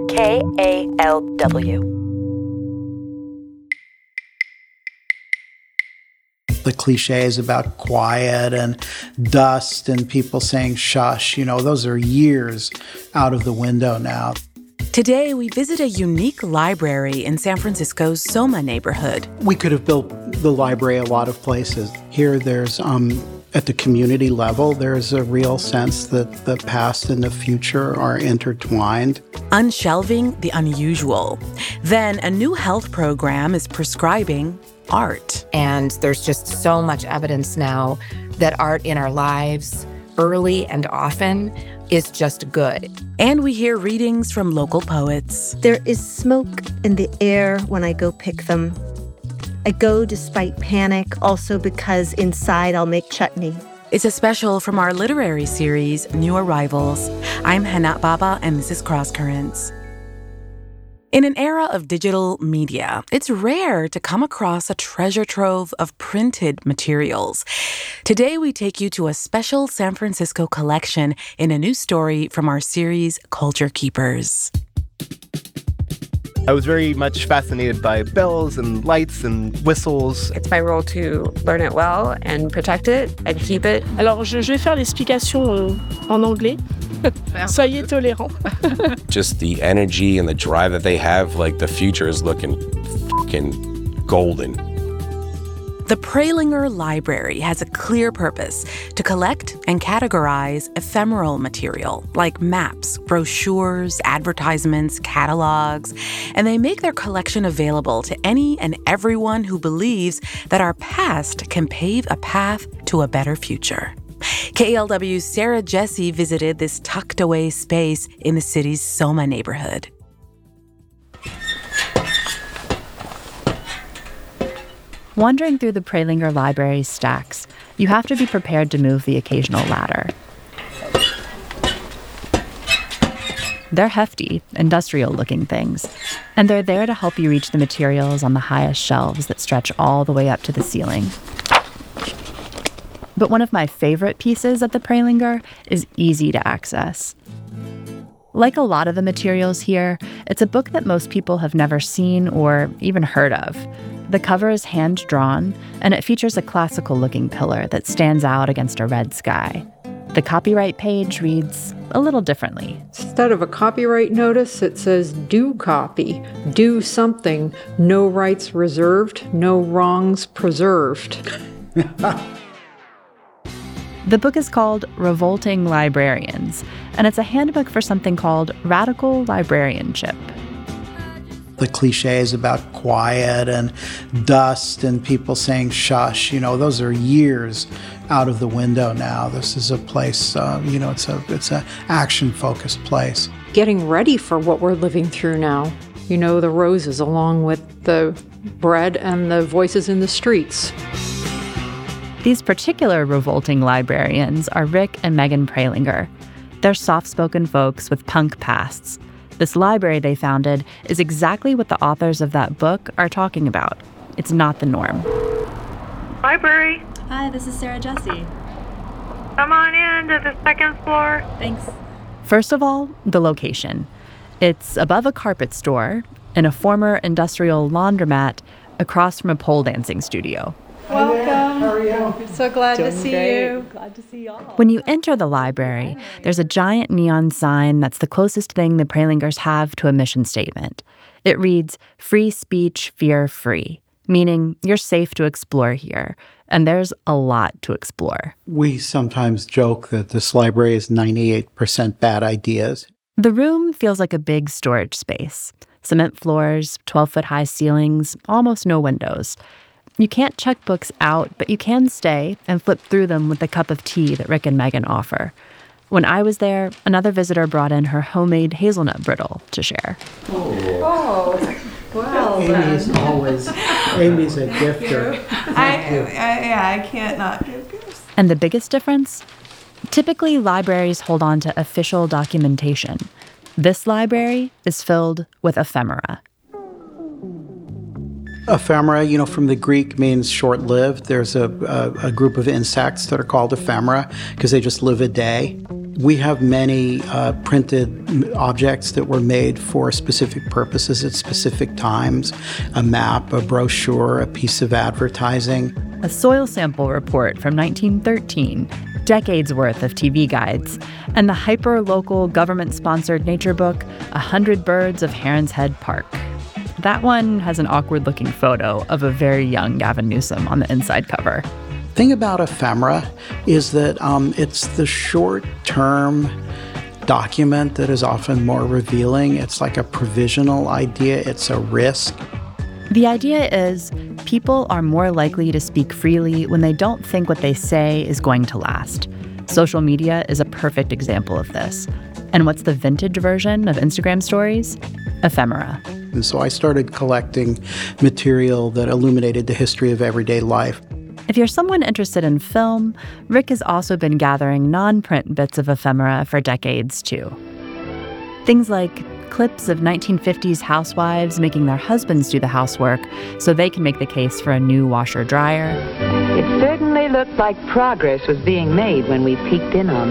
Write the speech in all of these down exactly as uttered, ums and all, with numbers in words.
K A L W. The cliches about quiet and dust and people saying shush, you know, those are years out of the window now. Today, we visit a unique library in San Francisco's Soma neighborhood. We could have built the library a lot of places. Here, there's, um, at the community level, there's a real sense that the past and the future are intertwined. Unshelving the unusual. Then, a new health program is prescribing art. And there's just so much evidence now that art in our lives, early and often, is just good. And we hear readings from local poets. There is smoke in the air when I go pick them. I go despite panic, also because inside I'll make chutney. It's a special from our literary series, New Arrivals. I'm Hana Baba, and this is Cross Currents. In an era of digital media, it's rare to come across a treasure trove of printed materials. Today, we take you to a special San Francisco collection in a new story from our series, Culture Keepers. I was very much fascinated by bells and lights and whistles. It's my role to learn it well and protect it and keep it. Alors, je, je vais faire l'explication en anglais. Soyez tolérants. Just the energy and the drive that they have, like the future is looking fucking golden. The Prelinger Library has a clear purpose: to collect and categorize ephemeral material like maps, brochures, advertisements, catalogs, and they make their collection available to any and everyone who believes that our past can pave a path to a better future. K A L W's Sarah Jesse visited this tucked-away space in the city's Soma neighborhood. Wandering through the Prelinger Library's stacks, you have to be prepared to move the occasional ladder. They're hefty, industrial-looking things, and they're there to help you reach the materials on the highest shelves that stretch all the way up to the ceiling. But one of my favorite pieces at the Prelinger is easy to access. Like a lot of the materials here, it's a book that most people have never seen or even heard of. The cover is hand-drawn, and it features a classical-looking pillar that stands out against a red sky. The copyright page reads a little differently. Instead of a copyright notice, it says, do copy, do something, no rights reserved, no wrongs preserved. The book is called Revolting Librarians, and it's a handbook for something called radical librarianship. The cliches about quiet and dust and people saying shush, you know, those are years out of the window now. This is a place, uh, you know, it's a it's an action-focused place. Getting ready for what we're living through now. You know, the roses along with the bread and the voices in the streets. These particular revolting librarians are Rick and Megan Prelinger. They're soft-spoken folks with punk pasts. This library they founded is exactly what the authors of that book are talking about. It's not the norm. Library. Hi, this is Sarah Jesse. Come on in to the second floor. Thanks. First of all, the location. It's above a carpet store in a former industrial laundromat across from a pole dancing studio. Welcome. How are you? So glad Doing to see great. you. Glad to see y'all. When you enter the library, there's a giant neon sign that's the closest thing the Prelingers have to a mission statement. It reads, "Free speech, fear free," meaning you're safe to explore here. And there's a lot to explore. We sometimes joke that this library is ninety-eight percent bad ideas. The room feels like a big storage space. Cement floors, twelve-foot-high ceilings, almost no windows. You can't check books out, but you can stay and flip through them with the cup of tea that Rick and Megan offer. When I was there, another visitor brought in her homemade hazelnut brittle to share. Oh, well. Amy's always, Amy's a gifter. I, I, yeah, I can't not give gifts. And the biggest difference? Typically, libraries hold on to official documentation. This library is filled with ephemera. Ephemera, you know, from the Greek means short-lived. There's a, a, a group of insects that are called ephemera because they just live a day. We have many uh, printed objects that were made for specific purposes at specific times, a map, a brochure, a piece of advertising. A soil sample report from nineteen thirteen, decades worth of T V guides, and the hyper-local government-sponsored nature book, A Hundred Birds of Heron's Head Park. That one has an awkward-looking photo of a very young Gavin Newsom on the inside cover. The thing about ephemera is that um, it's the short-term document that is often more revealing. It's like a provisional idea. It's a risk. The idea is people are more likely to speak freely when they don't think what they say is going to last. Social media is a perfect example of this. And what's the vintage version of Instagram stories? Ephemera. And so I started collecting material that illuminated the history of everyday life. If you're someone interested in film, Rick has also been gathering non-print bits of ephemera for decades, too. Things like clips of nineteen fifties housewives making their husbands do the housework so they can make the case for a new washer-dryer. It certainly looked like progress was being made when we peeked in on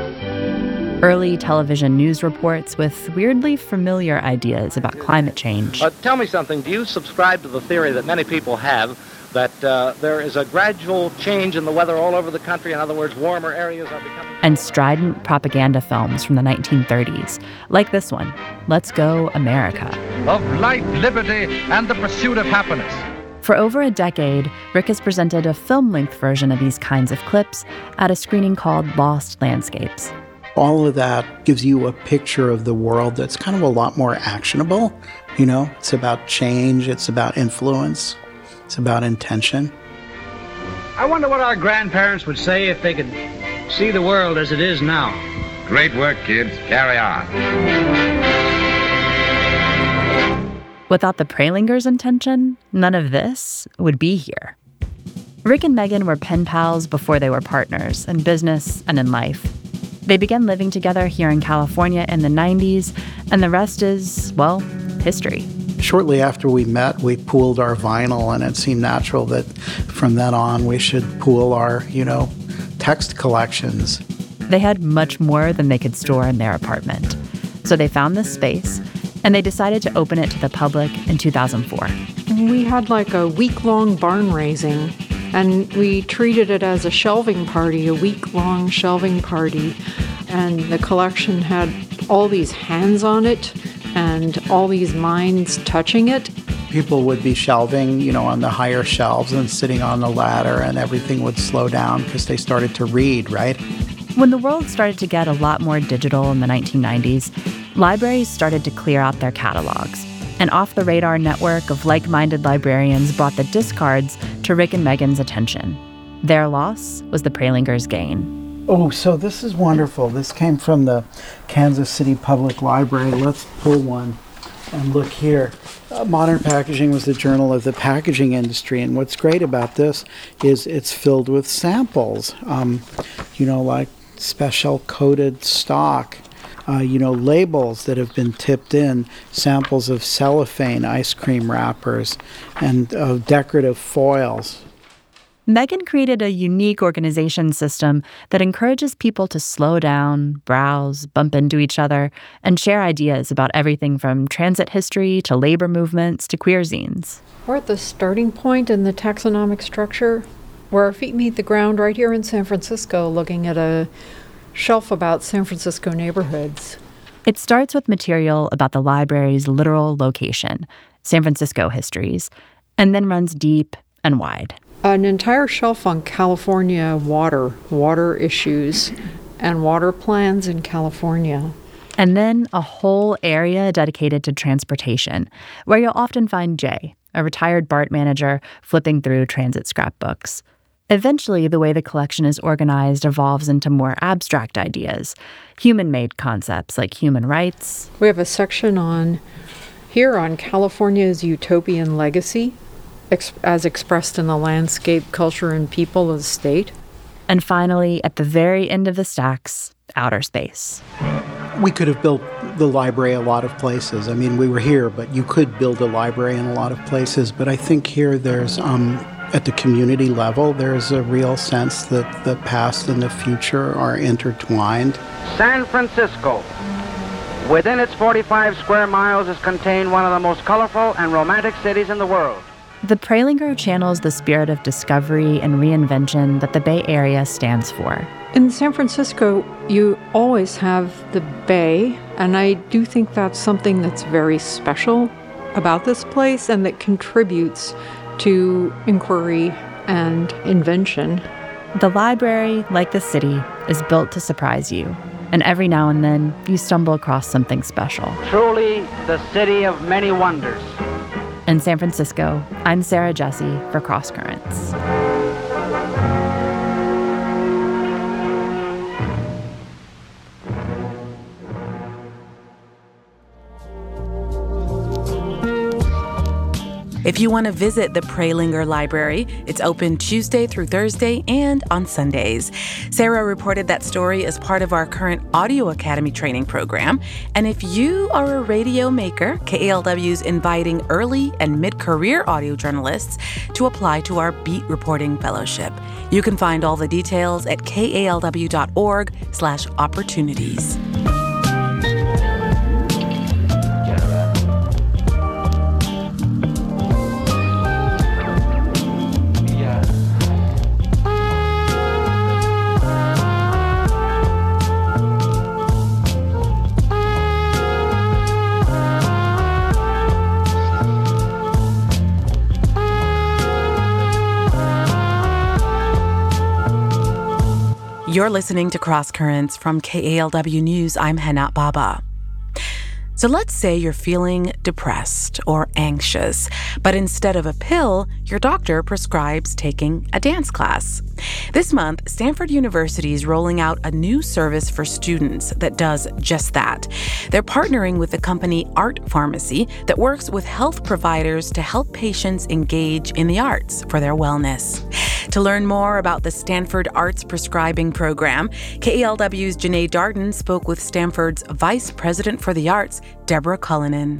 them. Early television news reports with weirdly familiar ideas about climate change. Uh, tell me something. Do you subscribe to the theory that many people have that uh, there is a gradual change in the weather all over the country? In other words, warmer areas are becoming... And strident propaganda films from the nineteen thirties, like this one, Let's Go America. Of life, liberty, and the pursuit of happiness. For over a decade, Rick has presented a film-length version of these kinds of clips at a screening called Lost Landscapes. All of that gives you a picture of the world that's kind of a lot more actionable. You know, it's about change, it's about influence, it's about intention. I wonder what our grandparents would say if they could see the world as it is now. Great work, kids. Carry on. Without the Pralingers' intention, none of this would be here. Rick and Megan were pen pals before they were partners in business and in life. They began living together here in California in the nineties, and the rest is, well, history. Shortly after we met, we pooled our vinyl, and it seemed natural that from then on we should pool our, you know, text collections. They had much more than they could store in their apartment. So they found this space, and they decided to open it to the public in two thousand four. We had like a week-long barn raising, and we treated it as a shelving party, a week-long shelving party. And the collection had all these hands on it and all these minds touching it. People would be shelving, you know, on the higher shelves and sitting on the ladder, and everything would slow down because they started to read, right? When the world started to get a lot more digital in the nineteen nineties, libraries started to clear out their catalogs. An off-the-radar network of like-minded librarians brought the discards to Rick and Megan's attention. Their loss was the Pralingers' gain. Oh, so this is wonderful. This came from the Kansas City Public Library. Let's pull one and look here. Uh, Modern Packaging was the journal of the packaging industry, and what's great about this is it's filled with samples, um, you know, like special coated stock, uh, you know, labels that have been tipped in, samples of cellophane ice cream wrappers, and uh, decorative foils. Megan created a unique organization system that encourages people to slow down, browse, bump into each other, and share ideas about everything from transit history to labor movements to queer zines. We're at the starting point in the taxonomic structure where our feet meet the ground right here in San Francisco, looking at a shelf about San Francisco neighborhoods. It starts with material about the library's literal location, San Francisco histories, and then runs deep and wide. An entire shelf on California water, water issues, and water plans in California. And then a whole area dedicated to transportation, where you'll often find Jay, a retired BART manager, flipping through transit scrapbooks. Eventually, the way the collection is organized evolves into more abstract ideas, human-made concepts like human rights. We have a section on here on California's utopian legacy, ex- as expressed in the landscape, culture, and people of the state. And finally, at the very end of the stacks, outer space. We could have built the library a lot of places. I mean, we were here, but you could build a library in a lot of places. But I think here there's um, at the community level, there's a real sense that the past and the future are intertwined. San Francisco, within its forty-five square miles, is contained one of the most colorful and romantic cities in the world. The Prelinger channels the spirit of discovery and reinvention that the Bay Area stands for. In San Francisco, you always have the Bay, and I do think that's something that's very special about this place and that contributes to inquiry and invention. The library, like the city, is built to surprise you. And every now and then, you stumble across something special. Truly the city of many wonders. In San Francisco, I'm Sarah Jesse for Cross Currents. If you want to visit the Prelinger Library, it's open Tuesday through Thursday and on Sundays. Sarah reported that story as part of our current Audio Academy training program. And if you are a radio maker, K A L W is inviting early and mid-career audio journalists to apply to our Beat Reporting Fellowship. You can find all the details at kalw.org slash opportunities. You're listening to Cross Currents from K A L W News. I'm Henat Baba. So let's say you're feeling depressed or anxious, but instead of a pill, your doctor prescribes taking a dance class. This month, Stanford University is rolling out a new service for students that does just that. They're partnering with the company Art Pharmacy that works with health providers to help patients engage in the arts for their wellness. To learn more about the Stanford Arts Prescribing Program, K A L W's Janae Darden spoke with Stanford's Vice President for the Arts, Deborah Cullinan.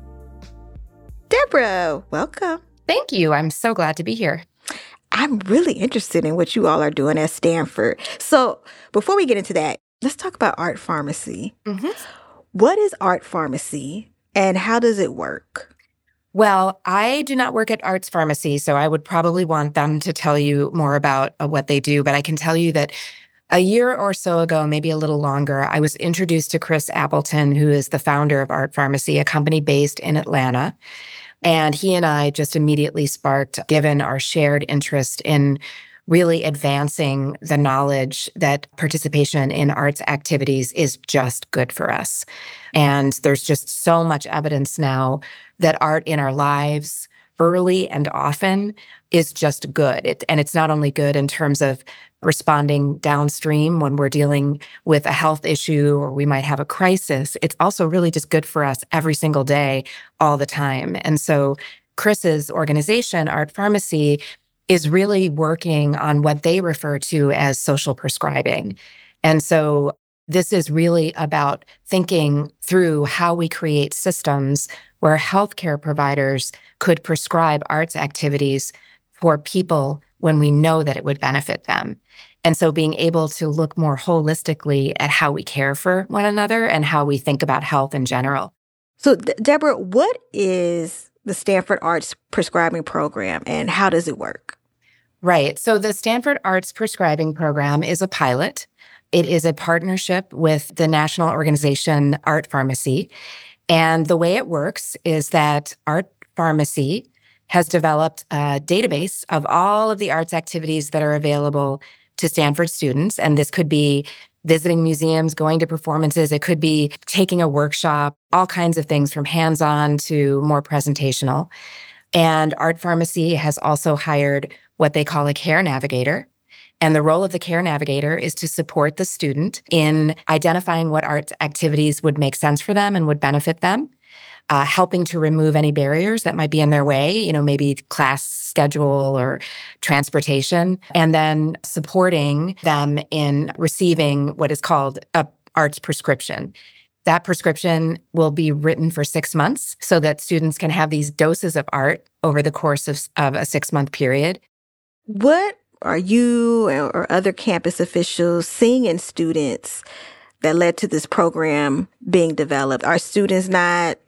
Deborah, welcome. Thank you. I'm so glad to be here. I'm really interested in what you all are doing at Stanford. So before we get into that, let's talk about Art Pharmacy. Mm-hmm. What is Art Pharmacy and how does it work? Well, I do not work at Arts Pharmacy, so I would probably want them to tell you more about uh, what they do. But I can tell you that a year or so ago, maybe a little longer, I was introduced to Chris Appleton, who is the founder of Art Pharmacy, a company based in Atlanta. And he and I just immediately sparked, given our shared interest in really advancing the knowledge that participation in arts activities is just good for us. And there's just so much evidence now that art in our lives, early and often, is just good. It, and it's not only good in terms of responding downstream when we're dealing with a health issue or we might have a crisis, it's also really just good for us every single day, all the time. And so Chris's organization, Art Pharmacy, is really working on what they refer to as social prescribing. And so this is really about thinking through how we create systems where healthcare providers could prescribe arts activities for people when we know that it would benefit them. And so being able to look more holistically at how we care for one another and how we think about health in general. So, D- Deborah, what is the Stanford Arts Prescribing Program and how does it work? Right. So the Stanford Arts Prescribing Program is a pilot. It is a partnership with the national organization Art Pharmacy. And the way it works is that Art Pharmacy has developed a database of all of the arts activities that are available to Stanford students. And this could be visiting museums, going to performances. It could be taking a workshop, all kinds of things from hands-on to more presentational. And Art Pharmacy has also hired what they call a care navigator. And the role of the care navigator is to support the student in identifying what art activities would make sense for them and would benefit them, uh, helping to remove any barriers that might be in their way, you know, maybe class schedule or transportation, and then supporting them in receiving what is called a arts prescription. That prescription will be written for six months so that students can have these doses of art over the course of, of a six-month period. What are you or other campus officials seeing in students that led to this program being developed? Are students not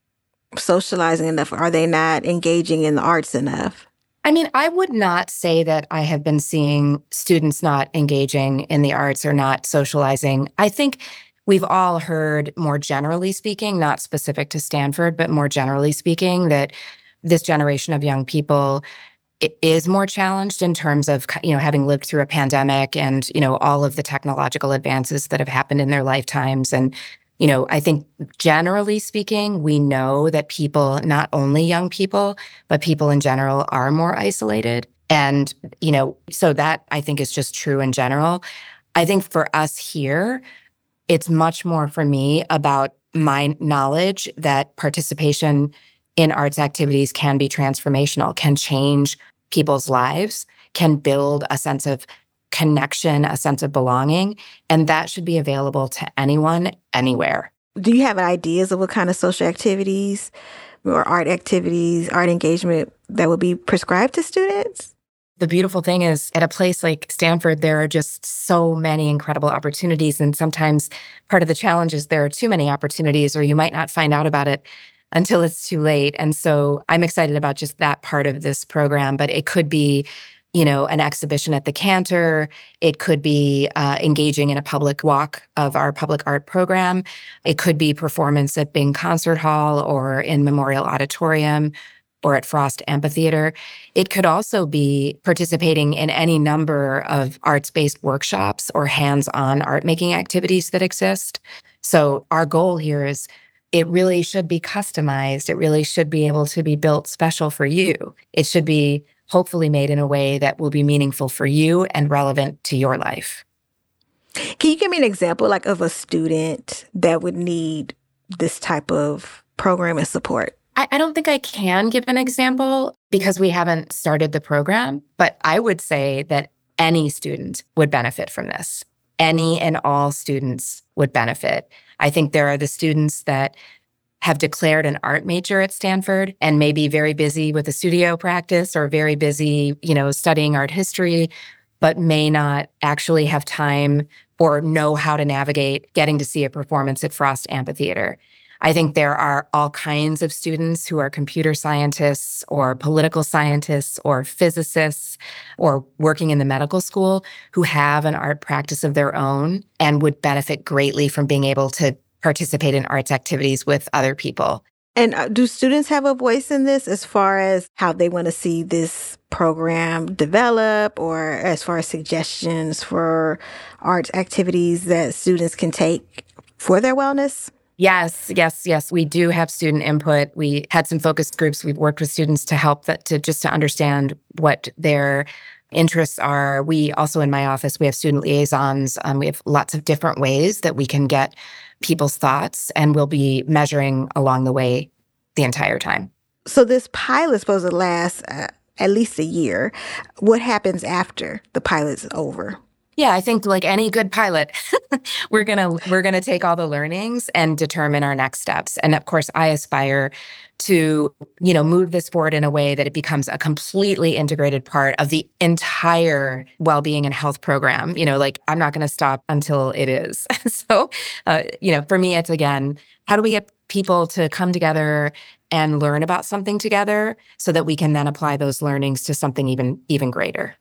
socializing enough? Are they not engaging in the arts enough? I mean, I would not say that I have been seeing students not engaging in the arts or not socializing. I think we've all heard, more generally speaking, not specific to Stanford, but more generally speaking, that this generation of young people it is more challenged in terms of, you know, having lived through a pandemic and, you know, all of the technological advances that have happened in their lifetimes. And, you know, I think generally speaking, we know that people, not only young people, but people in general are more isolated. And, you know, so that I think is just true in general. I think for us here, it's much more for me about my knowledge that participation in arts activities can be transformational, can change people's lives, can build a sense of connection, a sense of belonging, and that should be available to anyone, anywhere. Do you have ideas of what kind of social activities or art activities, art engagement that would be prescribed to students? The beautiful thing is, at a place like Stanford, there are just so many incredible opportunities, and sometimes part of the challenge is there are too many opportunities, or you might not find out about it until it's too late. And so I'm excited about just that part of this program, but it could be, you know, an exhibition at the Cantor. It could be uh, engaging in a public walk of our public art program. It could be performance at Bing Concert Hall or in Memorial Auditorium or at Frost Amphitheater. It could also be participating in any number of arts-based workshops or hands-on art-making activities that exist. So our goal here is it really should be customized. It really should be able to be built special for you. It should be hopefully made in a way that will be meaningful for you and relevant to your life. Can you give me an example like of a student that would need this type of program and support? I, I don't think I can give an example because we haven't started the program, but I would say that any student would benefit from this. Any and all students would benefit. I think there are the students that have declared an art major at Stanford and may be very busy with a studio practice or very busy, you know, studying art history, but may not actually have time or know how to navigate getting to see a performance at Frost Amphitheater. I think there are all kinds of students who are computer scientists or political scientists or physicists or working in the medical school who have an art practice of their own and would benefit greatly from being able to participate in arts activities with other people. And uh, do students have a voice in this as far as how they want to see this program develop or as far as suggestions for arts activities that students can take for their wellness? Yes, yes, yes. We do have student input. We had some focus groups. We've worked with students to help that, to just to understand what their interests are. We also, in my office, we have student liaisons. Um, we have lots of different ways that we can get people's thoughts, and we'll be measuring along the way the entire time. So this pilot is supposed to last uh, at least a year. What happens after the pilot's over? Yeah, I think like any good pilot, we're gonna we're gonna take all the learnings and determine our next steps. And of course, I aspire to, you know, move this forward in a way that it becomes a completely integrated part of the entire well-being and health program. You know, like I'm not gonna stop until it is. So, uh, you know, for me, it's again, how do we get people to come together and learn about something together so that we can then apply those learnings to something even even greater.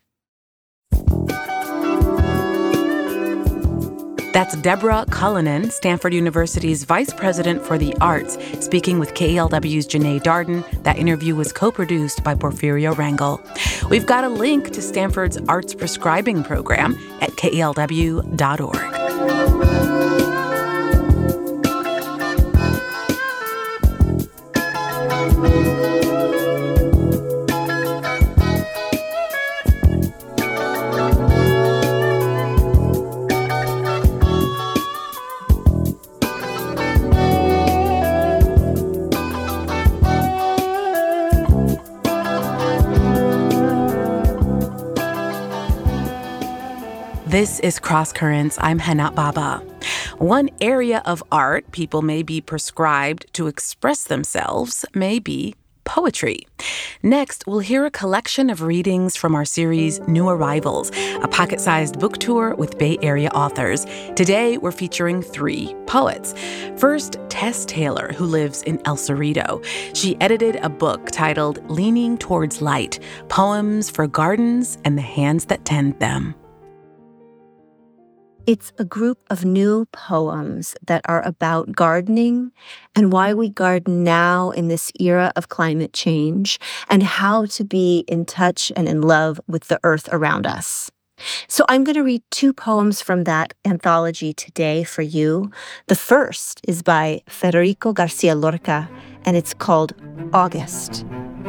That's Deborah Cullinan, Stanford University's Vice President for the Arts, speaking with K E L W's Janae Darden. That interview was co-produced by Porfirio Rangel. We've got a link to Stanford's arts prescribing program at K E L W dot org. This is Cross Currents. I'm Hannah Baba. One area of art people may be prescribed to express themselves may be poetry. Next, we'll hear a collection of readings from our series New Arrivals, a pocket-sized book tour with Bay Area authors. Today, we're featuring three poets. First, Tess Taylor, who lives in El Cerrito. She edited a book titled Leaning Towards Light, Poems for Gardens and the Hands That Tend Them. It's a group of new poems that are about gardening and why we garden now in this era of climate change and how to be in touch and in love with the earth around us. So I'm going to read two poems from that anthology today for you. The first is by Federico Garcia Lorca, and it's called August.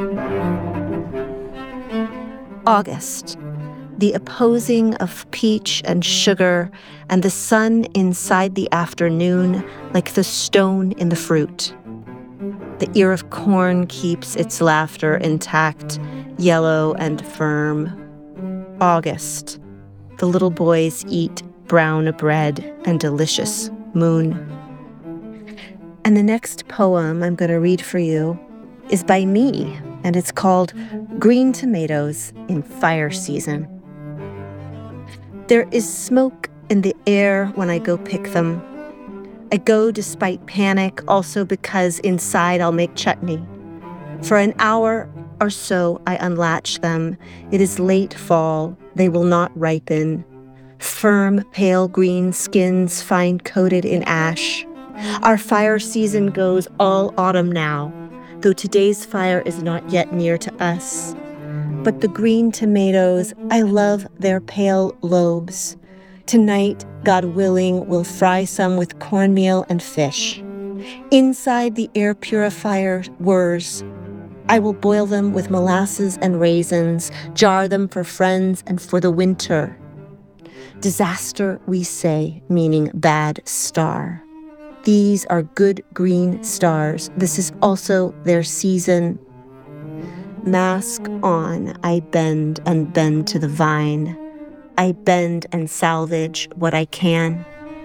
August. The opposing of peach and sugar, and the sun inside the afternoon like the stone in the fruit. The ear of corn keeps its laughter intact, yellow and firm. August. The little boys eat brown bread and delicious moon. And the next poem I'm going to read for you is by me, and it's called Green Tomatoes in Fire Season. There is smoke in the air when I go pick them. I go despite panic, also because inside I'll make chutney. For an hour or so I unlatch them. It is late fall. They will not ripen. Firm, pale green skins fine-coated in ash. Our fire season goes all autumn now, though today's fire is not yet near to us. But the green tomatoes, I love their pale lobes. Tonight, God willing, we'll fry some with cornmeal and fish. Inside the air purifier whirs. I will boil them with molasses and raisins, jar them for friends and for the winter. Disaster, we say, meaning bad star. These are good green stars. This is also their season. Mask on, I bend and bend to the vine. I bend and salvage what I can.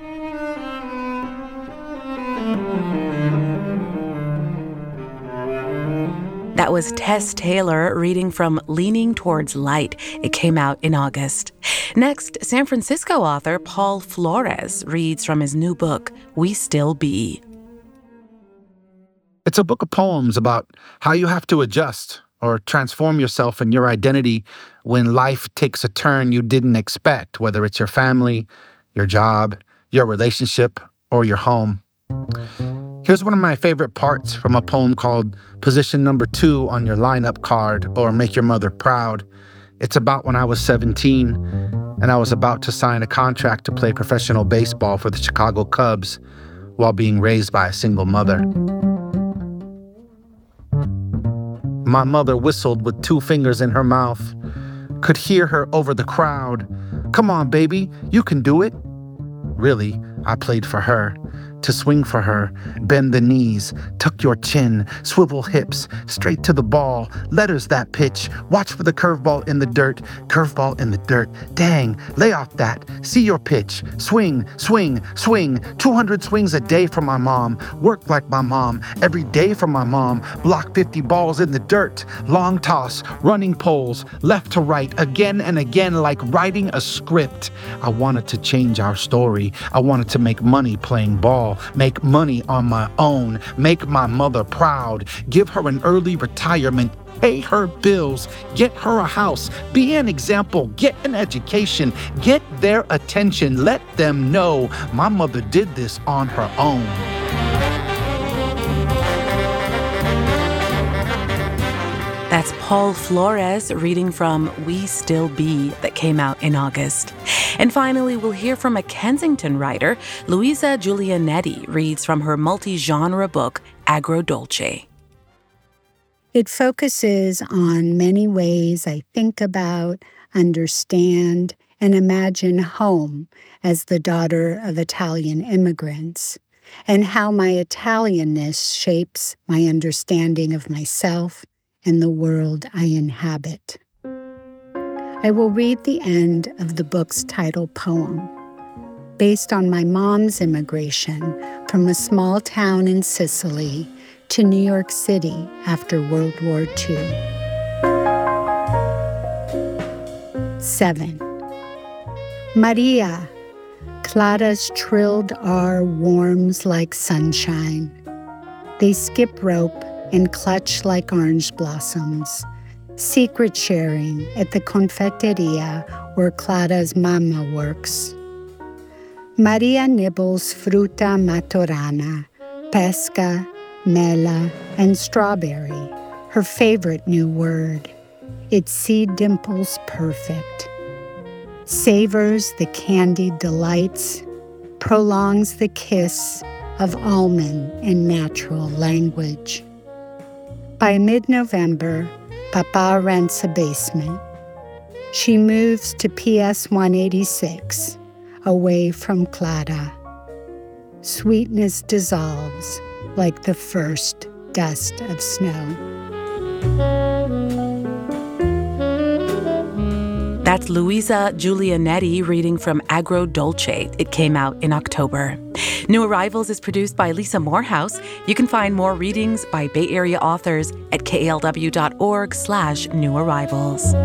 That was Tess Taylor reading from Leaning Towards Light. It came out in August. Next, San Francisco author Paul Flores reads from his new book, We Still Be. It's a book of poems about how you have to adjust or transform yourself and your identity when life takes a turn you didn't expect, whether it's your family, your job, your relationship, or your home. Here's one of my favorite parts from a poem called Position Number Two on Your Lineup Card, or Make Your Mother Proud. It's about when I was seventeen and I was about to sign a contract to play professional baseball for the Chicago Cubs while being raised by a single mother. My mother whistled with two fingers in her mouth. Could hear her over the crowd. Come on, baby, you can do it. Really, I played for her. To swing for her, bend the knees, tuck your chin, swivel hips, straight to the ball, letters that pitch, watch for the curveball in the dirt, curveball in the dirt, dang, lay off that, see your pitch, swing, swing, swing, two hundred swings a day for my mom, work like my mom, every day for my mom, block fifty balls in the dirt, long toss, running poles, left to right, again and again like writing a script. I wanted to change our story. I wanted to make money playing ball. Make money on my own, make my mother proud, give her an early retirement, pay her bills, get her a house, be an example, get an education, get their attention, let them know my mother did this on her own. That's Paul Flores reading from We Still Be that came out in August. And finally, we'll hear from a Kensington writer. Luisa Giulianetti reads from her multi-genre book, Agrodolce. It focuses on many ways I think about, understand, and imagine home as the daughter of Italian immigrants, and how my Italianness shapes my understanding of myself and the world I inhabit. I will read the end of the book's title poem. Based on my mom's immigration from a small town in Sicily to New York City after World War Two. Seven. Maria. Clara's trilled R warms like sunshine. They skip rope and clutch like orange blossoms, secret sharing at the confeiteria where Clara's mama works. Maria nibbles fruta maturana, pesca, mela, and strawberry, her favorite new word. Its seed dimples perfect. Savors the candied delights, prolongs the kiss of almond in natural language. By mid-November, Papa rents a basement. She moves to P S one eighty-six, away from Clara. Sweetness dissolves like the first dust of snow. That's Luisa Giulianetti reading from Agro Dolce. It came out in October. New Arrivals is produced by Lisa Morehouse. You can find more readings by Bay Area authors at klw.org slash new arrivals.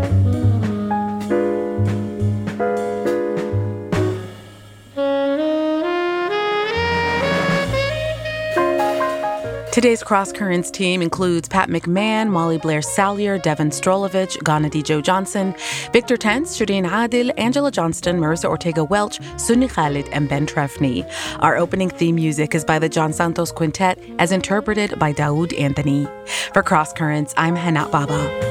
Today's Cross Currents team includes Pat McMahon, Molly Blair Salyer, Devin Strolovich, Ghanadi Joe Johnson, Victor Tense, Shireen Adil, Angela Johnston, Marissa Ortega Welch, Sunni Khalid, and Ben Trefny. Our opening theme music is by the John Santos Quintet, as interpreted by Daoud Anthony. For Cross Currents, I'm Hannah Baba.